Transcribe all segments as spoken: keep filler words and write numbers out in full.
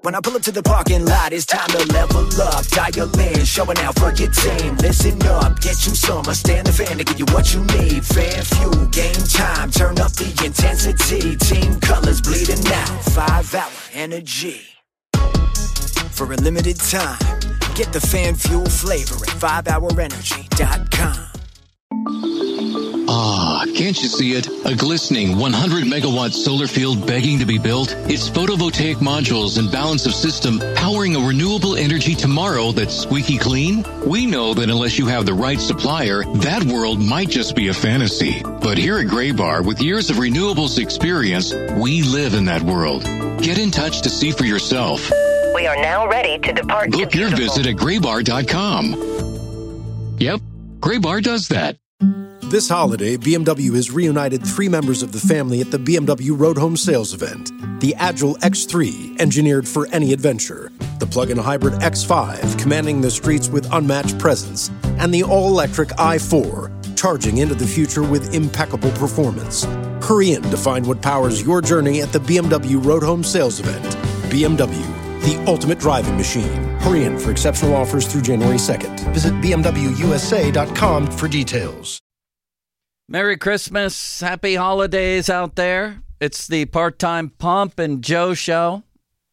When I pull up to the parking lot, it's time to level up. Dial in, showing out for your team. Listen up, get you some. I stand the fan to give you what you need. Fan fuel, game time, turn up the intensity. Team colors bleeding out, five hour energy. For a limited time, get the fan fuel flavor at five hour energy dot com. Ah, can't you see it? A glistening one hundred megawatt solar field begging to be built? Its photovoltaic modules and balance of system powering a renewable energy tomorrow that's squeaky clean? We know that unless you have the right supplier, that world might just be a fantasy. But here at Graybar, with years of renewables experience, we live in that world. Get in touch to see for yourself. We are now ready to depart. Book your visit at graybar dot com. Yep, Graybar does that. This holiday, B M W has reunited three members of the family at the B M W Road Home Sales event. The Agile X three, engineered for any adventure. The plug-in hybrid X five, commanding the streets with unmatched presence. And the all-electric i four, charging into the future with impeccable performance. Hurry in to find what powers your journey at the B M W Road Home Sales event. B M W, the ultimate driving machine. Hurry in for exceptional offers through January second. Visit b m w u s a dot com for details. Merry Christmas, happy holidays out there. It's the Part-Time Pump and Joe show.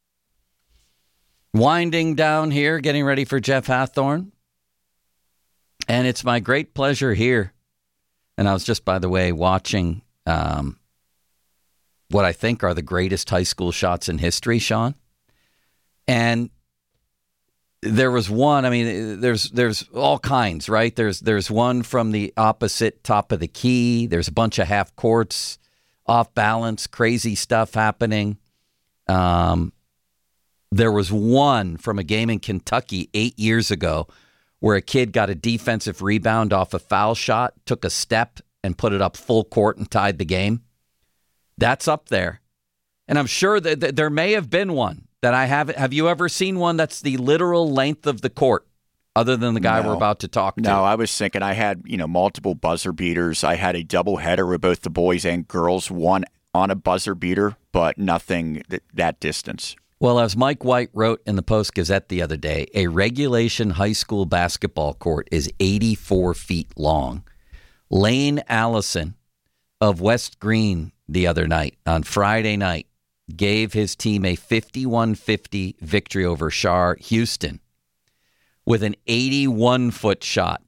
Winding down here, getting ready for Jeff Hathorn. And it's my great pleasure here. And I was just, by the way, watching um, what I think are the greatest high school shots in history, Sean. And there was one, I mean, there's there's all kinds, right? There's there's one from the opposite top of the key. There's a bunch of half courts, off balance, crazy stuff happening. Um, there was one from a game in Kentucky eight years ago where a kid got a defensive rebound off a foul shot, took a step and put it up full court and tied the game. That's up there. And I'm sure that, that there may have been one that I haven't. Have you ever seen one that's the literal length of the court, other than the guy no. we're about to talk to? No, I was thinking I had, you know, multiple buzzer beaters. I had a double header with both the boys and girls, one on a buzzer beater, but nothing th- that distance. Well, as Mike White wrote in the Post-Gazette the other day, a regulation high school basketball court is eighty-four feet long. Lane Allison of West Green the other night, on Friday night, gave his team a fifty-one fifty victory over Shar Houston with an eighty-one foot shot.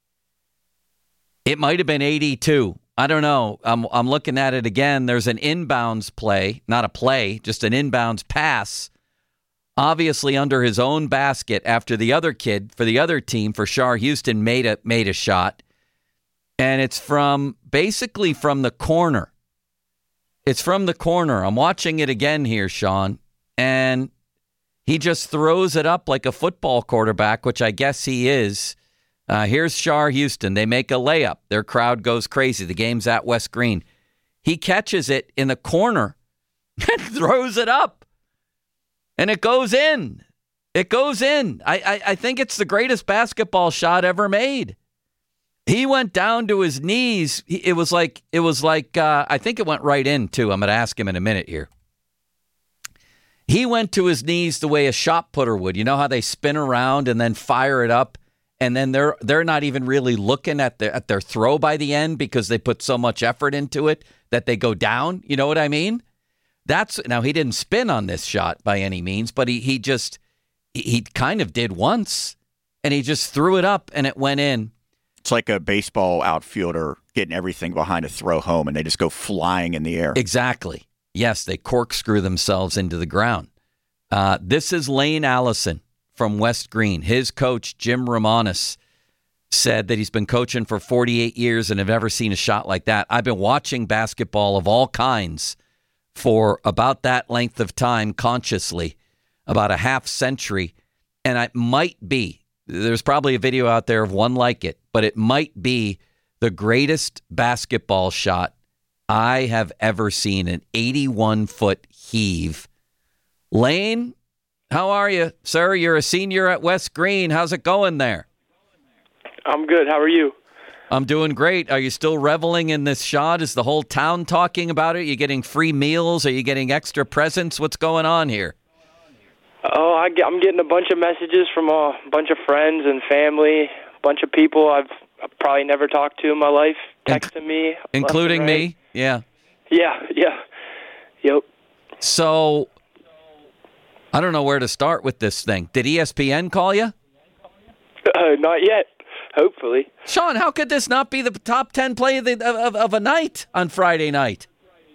It might have been eighty-two. I don't know. I'm I'm looking at it again. There's an inbounds play, not a play, just an inbounds pass, obviously under his own basket after the other kid for the other team, for Shar Houston, made a made a shot. And it's from basically from the corner. It's from the corner. I'm watching it again here, Sean, and he just throws it up like a football quarterback, which I guess he is. Uh, here's Shar Houston. They make a layup. Their crowd goes crazy. The game's at West Green. He catches it in the corner and throws it up, and it goes in. It goes in. I, I, I think it's the greatest basketball shot ever made. He went down to his knees. He, it was like, it was like, uh, I think it went right in, too. I'm going to ask him in a minute here. He went to his knees the way a shot putter would. You know how they spin around and then fire it up, and then they're they're not even really looking at their, at their throw by the end because they put so much effort into it that they go down. You know what I mean? That's now, he didn't spin on this shot by any means, but he, he just, he kind of did once, and he just threw it up, and it went in. It's like a baseball outfielder getting everything behind a throw home, and they just go flying in the air. Exactly. Yes, they corkscrew themselves into the ground. Uh, this is Lane Allison from West Green. His coach, Jim Romanis, said that he's been coaching for forty-eight years and have never seen a shot like that. I've been watching basketball of all kinds for about that length of time consciously, about a half century, and it might be, there's probably a video out there of one like it, but it might be the greatest basketball shot I have ever seen, an eighty-one foot heave. Lane, how are you, sir? You're a senior at West Green. How's it going there? I'm good. How are you? I'm doing great. Are you still reveling in this shot? Is the whole town talking about it? Are you getting free meals? Are you getting extra presents? What's going on here? Oh, I, I'm getting a bunch of messages from a bunch of friends and family, a bunch of people I've probably never talked to in my life, texting me. Including right. me? Yeah. Yeah, yeah. Yep. So, I don't know where to start with this thing. Did E S P N call you? Uh, not yet. Hopefully. Sean, how could this not be the top ten play of, the, of, of a night on Friday night?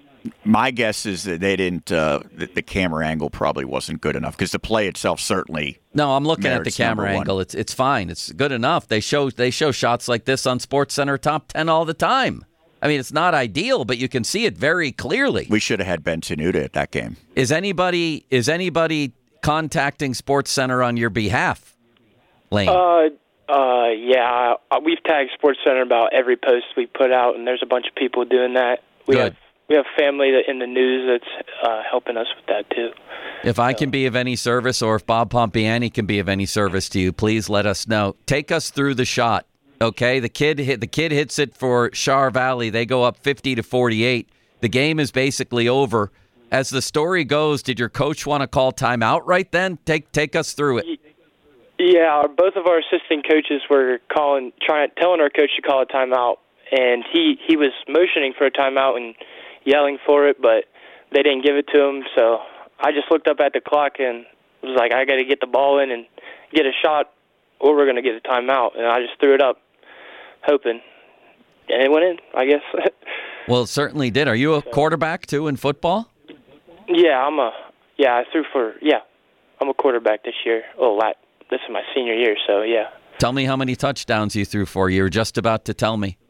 My guess is that they didn't, uh, the, the camera angle probably wasn't good enough because the play itself certainly. No, I'm looking at the merits camera number one. angle. It's it's fine. It's good enough. They show they show shots like this on SportsCenter Top ten all the time. I mean, it's not ideal, but you can see it very clearly. We should have had Ben Tenuta at that game. Is anybody is anybody contacting SportsCenter on your behalf, Lane? Uh, uh, yeah. Uh, We've tagged SportsCenter about every post we put out, and there's a bunch of people doing that. We Good. have we have family that in the news that's uh, helping us with that too. If I can be of any service, or if Bob Pompiani can be of any service to you, please let us know. Take us through the shot, okay? The kid hit the kid hits it for Char Valley. They go up fifty to forty-eight. The game is basically over. As the story goes, did your coach want to call timeout right then? Take take us through it. Yeah, our, both of our assistant coaches were calling, trying, telling our coach to call a timeout, and he he was motioning for a timeout and yelling for it, but they didn't give it to him. So I just looked up at the clock and was like, I got to get the ball in and get a shot, or we're going to get a timeout. And I just threw it up, hoping, and it went in, I guess. Well, it certainly did. Are you a quarterback too in football? Yeah, I'm a yeah. I threw for yeah. I'm a quarterback this year. Oh, la- this is my senior year, so yeah. Tell me how many touchdowns you threw for. You were just about to tell me.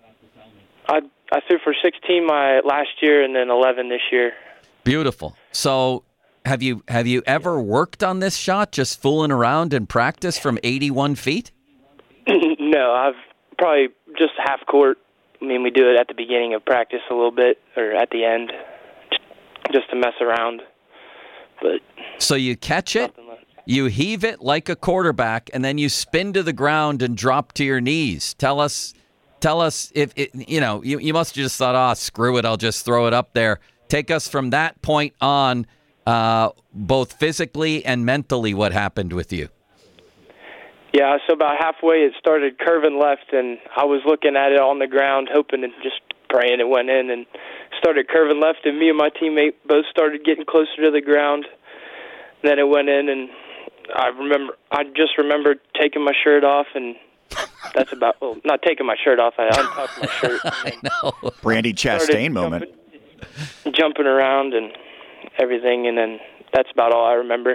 I I threw for sixteen my last year and then eleven this year. Beautiful. So, have you have you ever worked on this shot, just fooling around in practice from eighty-one feet? No, I've probably just half court. I mean, we do it at the beginning of practice a little bit, or at the end, just to mess around. But so you catch it, you heave it like a quarterback, and then you spin to the ground and drop to your knees. Tell us, tell us if it, you know you you must have just thought, ah, oh, screw it, I'll just throw it up there. Take us from that point on, uh, both physically and mentally. What happened with you? Yeah, so about halfway it started curving left, and I was looking at it on the ground, hoping and just praying it went in, and started curving left, and me and my teammate both started getting closer to the ground. Then it went in, and I remember, I just remembered taking my shirt off, and that's about, well, not taking my shirt off, I untucked my shirt. I know. Brandy Chastain moment. Jumping, jumping around and everything, and then that's about all I remember.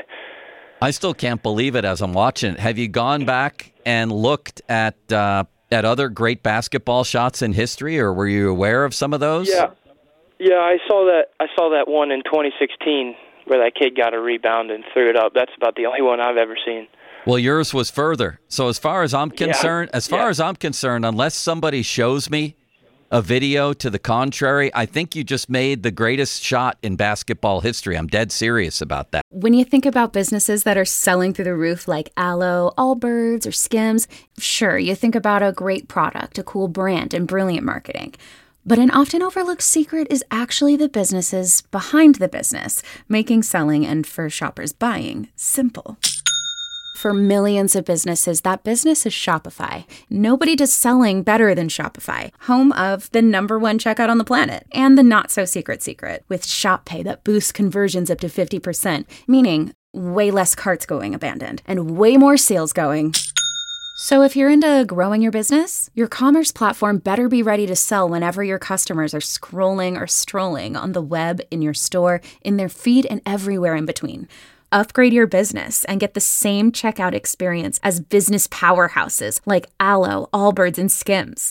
I still can't believe it as I'm watching it. Have you gone back and looked at uh, at other great basketball shots in history, or were you aware of some of those? Yeah, yeah, I saw that. I saw that one in twenty sixteen where that kid got a rebound and threw it up. That's about the only one I've ever seen. Well, yours was further. So as far as I'm concerned, yeah. as far yeah. as I'm concerned, unless somebody shows me a video to the contrary, I think you just made the greatest shot in basketball history. I'm dead serious about that. When you think about businesses that are selling through the roof like Aloe, Allbirds, or Skims, sure, you think about a great product, a cool brand, and brilliant marketing. But an often overlooked secret is actually the businesses behind the business, making selling and for shoppers buying simple. For millions of businesses, that business is Shopify. Nobody does selling better than Shopify, home of the number one checkout on the planet, and the not-so-secret secret, with Shop Pay that boosts conversions up to fifty percent, meaning way less carts going abandoned, and way more sales going. So if you're into growing your business, your commerce platform better be ready to sell whenever your customers are scrolling or strolling on the web, in your store, in their feed, and everywhere in between. Upgrade your business and get the same checkout experience as business powerhouses like Aloe, Allbirds, and Skims.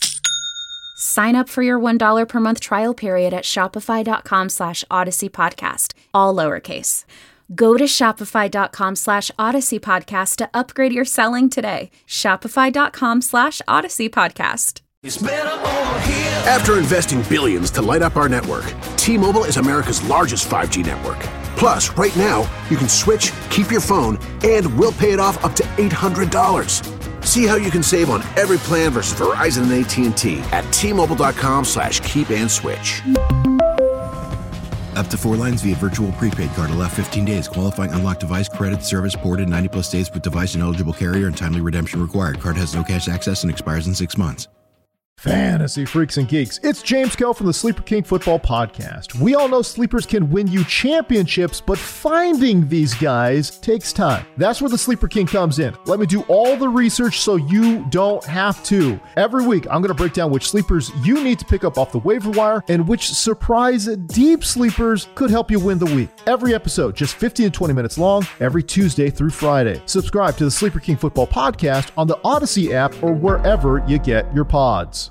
Sign up for your one dollar per month trial period at shopify.com slash Odyssey Podcast, all lowercase. Go to shopify.com slash Odyssey Podcast to upgrade your selling today. Shopify.com slash Odyssey Podcast. After investing billions to light up our network, T-Mobile is America's largest five G network. Plus, right now, you can switch, keep your phone, and we'll pay it off up to eight hundred dollars. See how you can save on every plan versus Verizon and A T and T at T-Mobile.com slash keep and switch. Up to four lines via virtual prepaid card. Allow fifteen days. Qualifying unlocked device credit service ported ninety plus days with device and eligible carrier and timely redemption required. Card has no cash access and expires in six months. Fantasy freaks and geeks, it's James Kell from the Sleeper King Football Podcast. We all know sleepers can win you championships, but finding these guys takes time. That's where the Sleeper King comes in. Let me do all the research so you don't have to. Every week, I'm going to break down which sleepers you need to pick up off the waiver wire and which surprise deep sleepers could help you win the week. Every episode, just fifteen to twenty minutes long, every Tuesday through Friday. Subscribe to the Sleeper King Football Podcast on the Odyssey app or wherever you get your pods.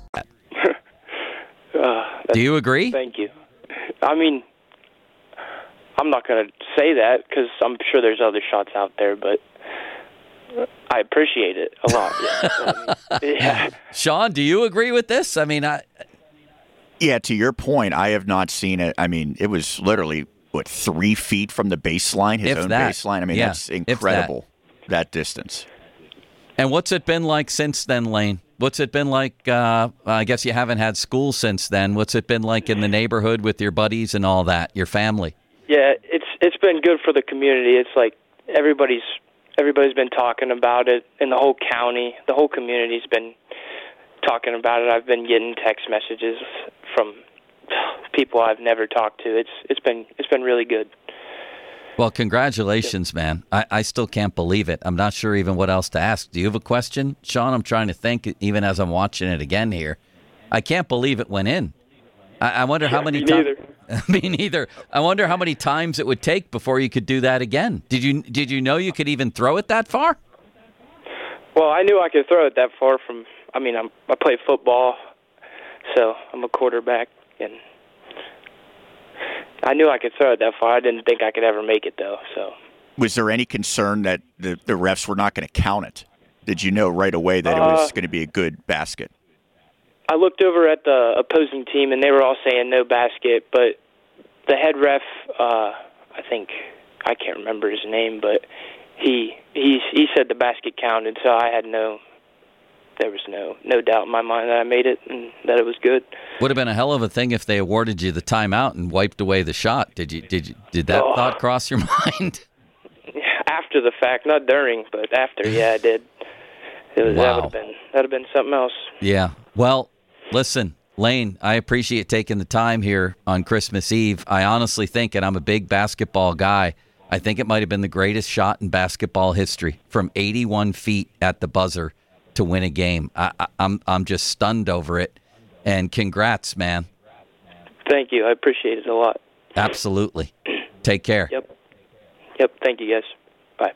Uh, Do you agree? Thank you. I mean, I'm not going to say that because I'm sure there's other shots out there, but I appreciate it a lot. Yeah. I mean, yeah. Sean, do you agree with this? I mean, I. Yeah, to your point, I have not seen it. I mean, it was literally, what, three feet from the baseline, his If own that. baseline? I mean, Yeah, that's if incredible, that. that distance. And what's it been like since then, Lane? What's it been like? Uh, I guess you haven't had school since then. What's it been like in the neighborhood with your buddies and all that, your family? Yeah, it's it's been good for the community. It's like everybody's everybody's been talking about it in the whole county. The whole community's been talking about it. I've been getting text messages from people I've never talked to. It's it's been it's been really good. Well, congratulations, man. I, I still can't believe it. I'm not sure even what else to ask. Do you have a question, Sean? I'm trying to think even as I'm watching it again here. I can't believe it went in. I, I wonder how many times. Me neither. I wonder how many times it would take before you could do that again. Did you did you know you could even throw it that far? Well, I knew I could throw it that far from. I mean, I'm, I play football, so I'm a quarterback, and I knew I could throw it that far. I didn't think I could ever make it, though. So, was there any concern that the, the refs were not going to count it? Did you know right away that uh, it was going to be a good basket? I looked over at the opposing team, and they were all saying no basket, but the head ref, uh, I think, I can't remember his name, but he he he said the basket counted, so I had no, there was no no doubt in my mind that I made it and that it was good. Would have been a hell of a thing if they awarded you the timeout and wiped away the shot. Did you did you, did that oh. thought cross your mind? After the fact, not during, but after, yeah, I did. It was, Wow. That would have been that would have been something else. Yeah. Well, listen, Lane, I appreciate taking the time here on Christmas Eve. I honestly think, and I'm a big basketball guy, I think it might have been the greatest shot in basketball history from eighty-one feet at the buzzer to win a game. I, I, I'm I'm just stunned over it. And congrats, man. Thank you. I appreciate it a lot. Absolutely. Take care. Yep. Yep. Thank you, guys. Bye.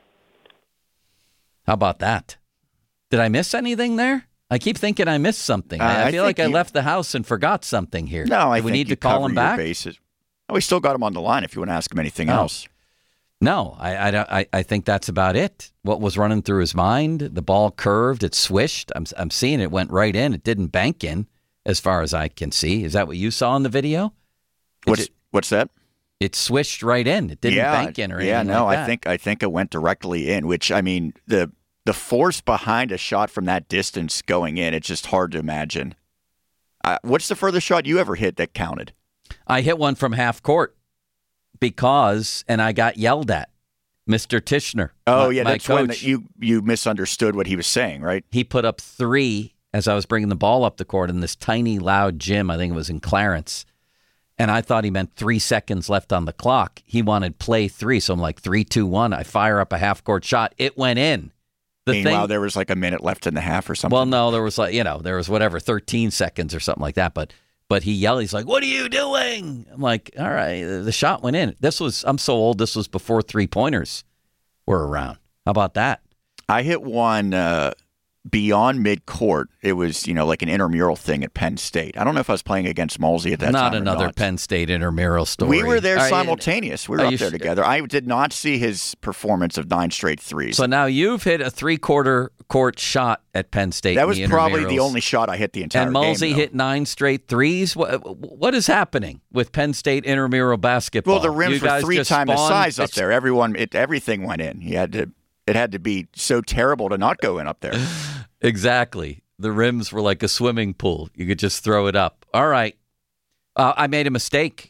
How about that? Did I miss anything there? I keep thinking I missed something. Uh, I, I I feel like I think you- left the house and forgot something here. No, I Do we think need you to call cover him your back. bases. Oh, we still got him on the line if you want to ask him anything Oh. else. No, I, I, don't- I, I think that's about it. What was running through his mind? The ball curved. It swished. I'm, I'm seeing it went right in. It didn't bank in, as far as I can see. Is that what you saw in the video? It What's ju- what's that? It swished right in. It didn't yeah, bank in or anything yeah. No, like I that. think I think it went directly in. Which I mean, the the force behind a shot from that distance going in, it's just hard to imagine. Uh, what's the furthest shot you ever hit that counted? I hit one from half court because, and I got yelled at. Mister Tishner. Oh, my- yeah, my that's when coach, the, you you misunderstood what he was saying, right? he put up three as I was bringing the ball up the court in this tiny, loud gym. I think it was in Clarence. And I thought he meant three seconds left on the clock. He wanted play three. So I'm like, three, two, one. I fire up a half-court shot. It went in. The Meanwhile, thing, there was like a minute left in the half or something. well, no, there was like, you know, there was whatever, thirteen seconds or something like that. But but he yelled, he's like, what are you doing? I'm like, all right, the shot went in. This was, I'm so old, this was before three-pointers were around. How about that? I hit one uh, beyond midcourt. It was, you know, like an intramural thing at Penn State. I don't know if I was playing against Malsey at that not time or another not. Penn State intramural story. We were there Are you- simultaneous. We were are up you there sure? together. I did not see his performance of nine straight threes. So now you've hit a three-quarter court shot at Penn State. that in was the probably the intramurals. only shot I hit the entire And game. Malsey though. hit nine straight threes. What, what is happening with Penn State intramural basketball? Well, the rims You were guys three just times the spawned- size up it's- there. Everyone, it, everything went in. You had to. It had to be so terrible to not go in up there. Exactly. The rims were like a swimming pool. You could just throw it up. All right. Uh, I made a mistake.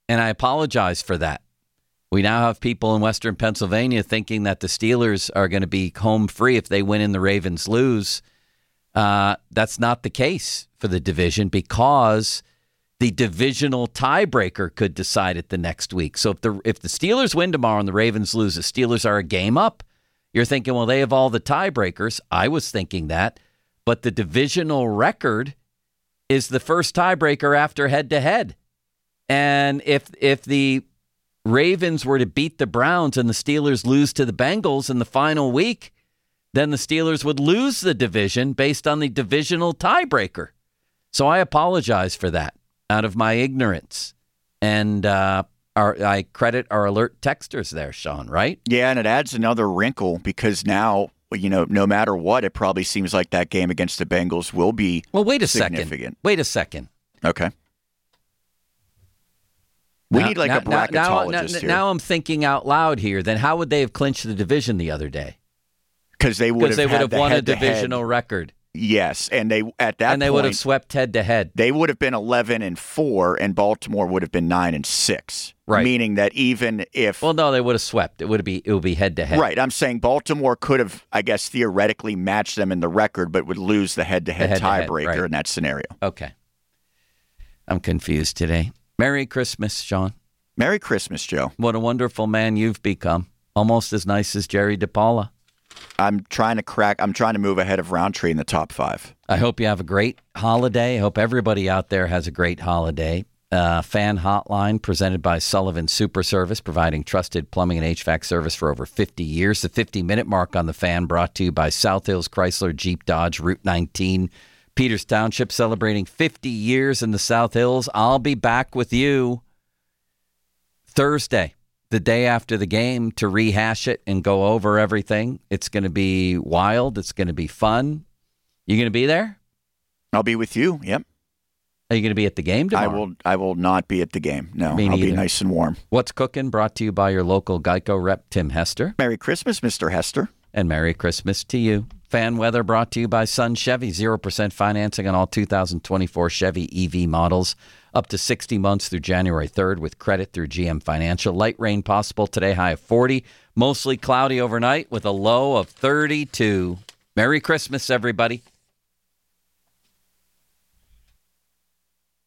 And I apologize for that. We now have people in Western Pennsylvania thinking that the Steelers are going to be home free if they win and the Ravens lose. Uh, that's not the case for the division because the divisional tiebreaker could decide it the next week. So if the if the Steelers win tomorrow and the Ravens lose, the Steelers are a game up. You're thinking, well, they have all the tiebreakers. I was thinking that. But the divisional record is the first tiebreaker after head-to-head. And if if the Ravens were to beat the Browns and the Steelers lose to the Bengals in the final week, then the Steelers would lose the division based on the divisional tiebreaker. So I apologize for that out of my ignorance. And uh, our, I credit our alert texters there, Sean, right? Yeah, and it adds another wrinkle because now, you know, no matter what, it probably seems like that game against the Bengals will be Well, wait a significant. second. Wait a second. Okay. We Now- need like now- a bracketologist now, now, here. now I'm thinking out loud here. Then how would they have clinched the division the other day? Because they would Because have they would had have the won a head-to-head. divisional record. Yes, and they at that and they point, would have swept head to head. They would have been eleven and four, and Baltimore would have been nine and six. Right. Meaning that even if Well, no, they would have swept. It would be it would be head to head. right, I'm saying Baltimore could have, I guess, theoretically matched them in the record, but would lose the head-to-head The head-to-head, tiebreaker right. in that scenario. Okay. I'm confused today. Merry Christmas, Sean. Merry Christmas, Joe. What a wonderful man you've become. Almost as nice as Jerry DePaula. I'm trying to crack. I'm trying to move ahead of Roundtree in the top five. I hope you have a great holiday. I hope everybody out there has a great holiday. Uh, fan Hotline presented by Sullivan Super Service, providing trusted plumbing and H V A C service for over fifty years. The fifty-minute mark on the Fan brought to you by South Hills Chrysler Jeep Dodge Route nineteen. Peters Township celebrating fifty years in the South Hills. I'll be back with you Thursday, the day after the game, to rehash it and go over everything. It's going to be wild. It's going to be fun. You going to be there? I'll be with you. Yep. Are you going to be at the game tomorrow? I will. I will not be at the game. No, Me I'll neither. be nice and warm. What's Cooking? Brought to you by your local Geico rep, Tim Hester. Merry Christmas, Mister Hester. And Merry Christmas to you. Fan Weather brought to you by Sun Chevy. zero percent financing on all two thousand twenty-four Chevy E V models. Up to sixty months through January third with credit through G M Financial. Light rain possible today, high of forty. Mostly cloudy overnight with a low of thirty-two. Merry Christmas, everybody.